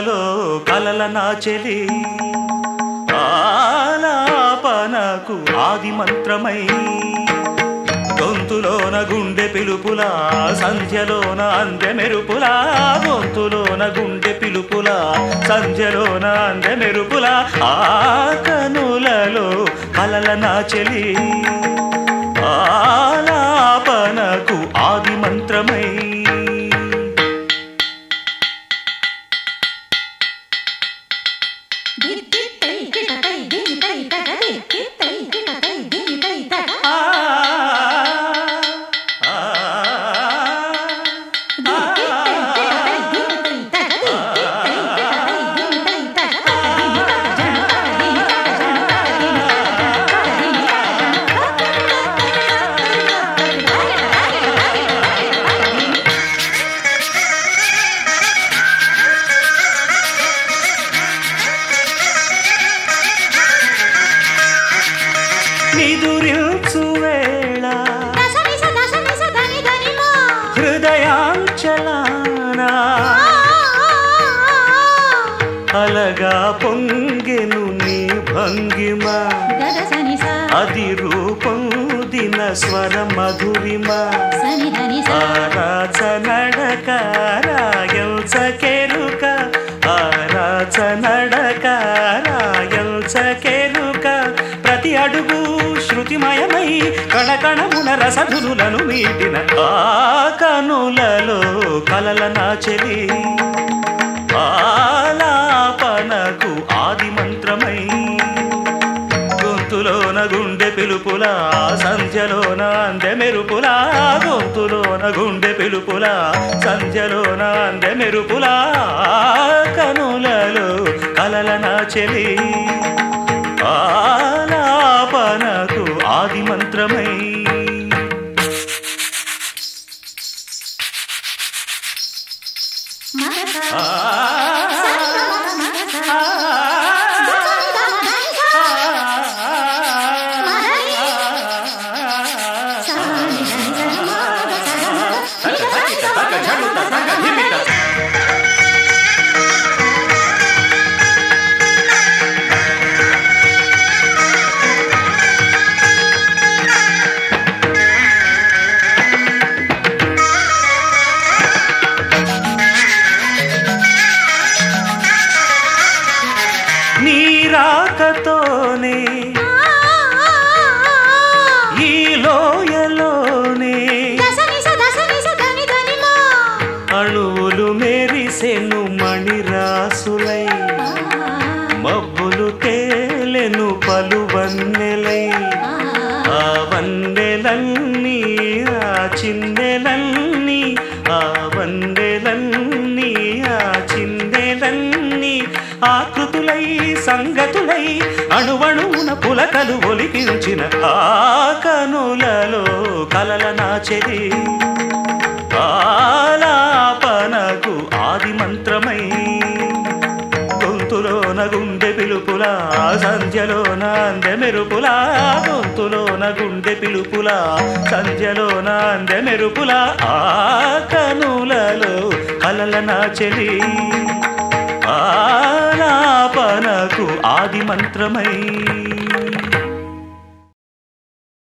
కనులలో కలల నాచెలి ఆలాపనకు ఆది మంత్రమై గొంతులోన గుండె పిలుపులా సంధ్యలోన అందె మెరుపులా గొంతులోన గుండె పిలుపులా సంధ్యలోన అందె మెరుపులా ఆ కనులలో కలల నాచెలి ఆలాపనకు ఆది మంత్రమై నిదురించు వేళ హృదయాంచలానా అలగా పొంగెను నీ భంగిమ అది రూపొందిన స్వర మధురిమ ఆరాచ నడక రాయల్చకెరుక ఆరాచ నడక రాయల్చకెరుక ప్రతి అడుగు శృతిమయమై కణకణమున రసధులను మీటిన ఆ కనులలో కలల నాచెలి ఆలాపనకు ఆది మంత్రమై గొంతులోన గుండె పిలుపులా సంధ్యలోన అందె మెరుపులా గొంతులోన గుండె పిలుపులా సంధ్యలోన అందె మెరుపులా కనులలో కలల నాచెలి ఆలాపనకు ఆది మంత్రమై నీరాకతోనే ఈ లోయలోనే అణువులు మెరిసెను మణిరాసులై మబ్బులు తేలెను పలు వన్నెలై ఆ వన్నెలన్నీ ఆ చిన్నెలన్నీ ఆ వన్నెలన్నీ ఆ చిన్నెలన్నీ ఆకృతులై సంగతులై అణువణువున పులకలు ఒలికించిన ఆ కనులలో కలల నాచెలి ఆలాపనకు ఆది మంత్రమై గొంతులోన గుండె పిలుపులా సంధ్యలోన అందె మెరుపులా గొంతులోన గుండె పిలుపులా సంధ్యలోన అందె మెరుపులా ఆ కనులలో కలల నాచెలి ఆలాపనకు ఆది మంత్రమై